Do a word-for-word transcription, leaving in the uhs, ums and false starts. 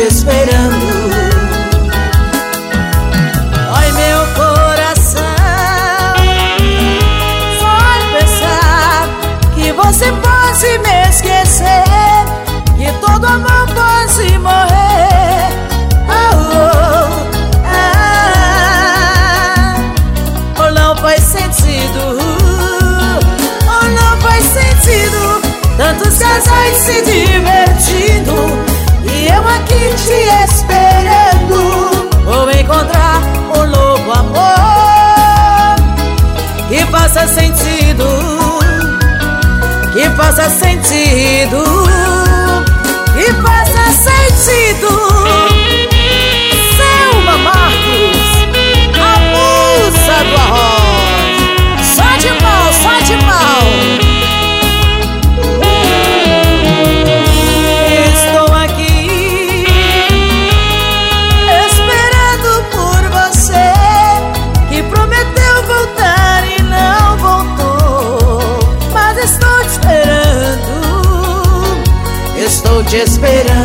esperando. Ai, meu coração, pode pensar que você pode me esquecer, que todo amor pode morrer. Oh, oh, ah, oh, não faz sentido, oh, não faz sentido. Tantos casais se divertindo e eu aqui te esperando. Vou encontrar um novo amor que faça sentido, que faça sentido, que faça sentido. Selma Marcos, a musa do arroz. Só de mal, só de mal. Estou aqui esperando por você, que prometeu voltar e não voltou. Mas estou te esperando, estou te esperando.